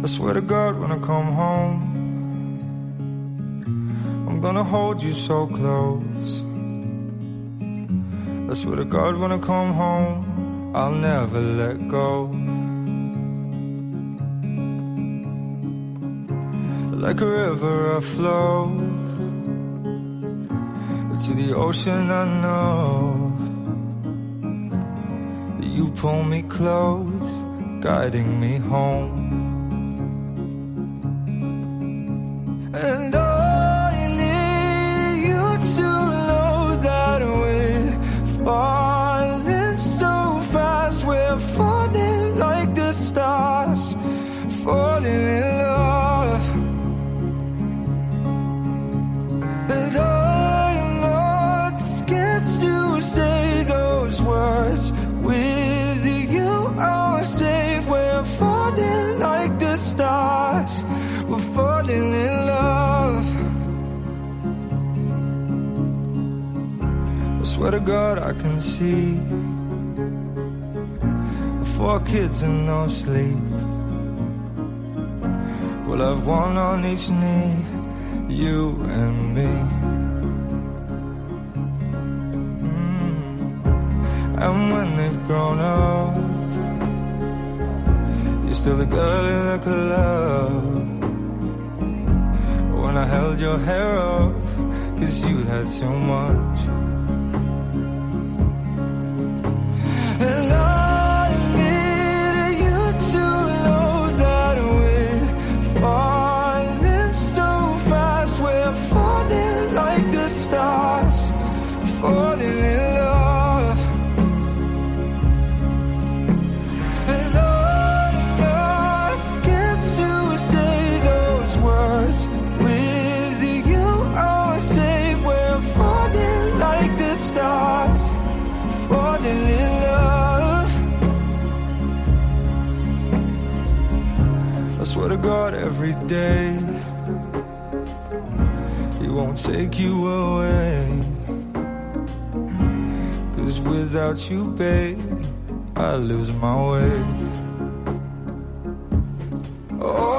I swear to God when I come home, I'm gonna hold you so close. I swear to God when I come home, I'll never let go. Like a river I flow to the ocean. I know you pull me close, guiding me home. And I need you to know that we're falling so fast. We're falling like the stars, falling in love. And I'm not scared to say those words. With you I'm safe. We're falling like the stars, we're falling in love. I swear to God I can see 4 kids and no sleep. We'll have one on each knee, you and me. And when they've grown up, you're still the girl that could love. When I held your hair up, 'cause you had too much. And I need you to know that we're falling so fast. We're falling like the stars, falling in love. And I'm not scared to say those words. With you I'm safe. We're falling like the stars, falling in love. I swear to God every day He won't take you away. 'Cause without you, babe, I lose my way. Oh,